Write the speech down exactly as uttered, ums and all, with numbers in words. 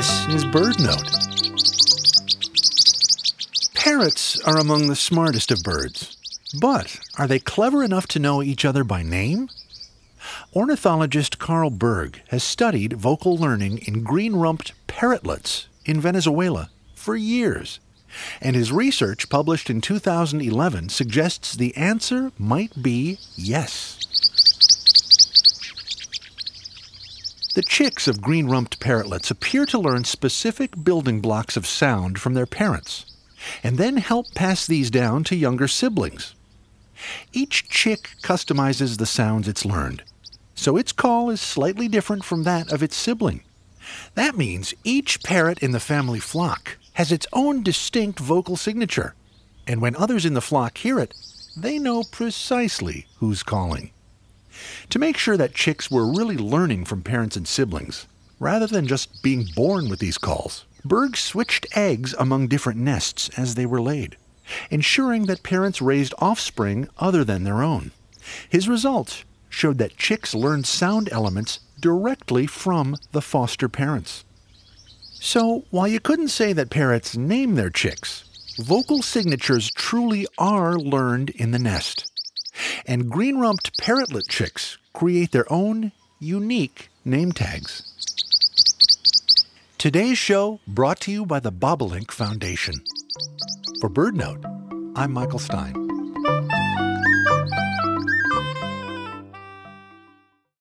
This is BirdNote. Parrots are among the smartest of birds. But are they clever enough to know each other by name? Ornithologist Carl Berg has studied vocal learning in green-rumped parrotlets in Venezuela for years. And his research, published in two thousand eleven, suggests the answer might be yes. The chicks of green-rumped parrotlets appear to learn specific building blocks of sound from their parents, and then help pass these down to younger siblings. Each chick customizes the sounds it's learned, so its call is slightly different from that of its sibling. That means each parrot in the family flock has its own distinct vocal signature, and when others in the flock hear it, they know precisely who's calling. To make sure that chicks were really learning from parents and siblings, rather than just being born with these calls, Berg switched eggs among different nests as they were laid, ensuring that parents raised offspring other than their own. His results showed that chicks learned sound elements directly from the foster parents. So, while you couldn't say that parrots name their chicks, vocal signatures truly are learned in the nest. And green-rumped parrotlet chicks create their own unique name tags. Today's show brought to you by the Bobolink Foundation. For BirdNote, I'm Michael Stein.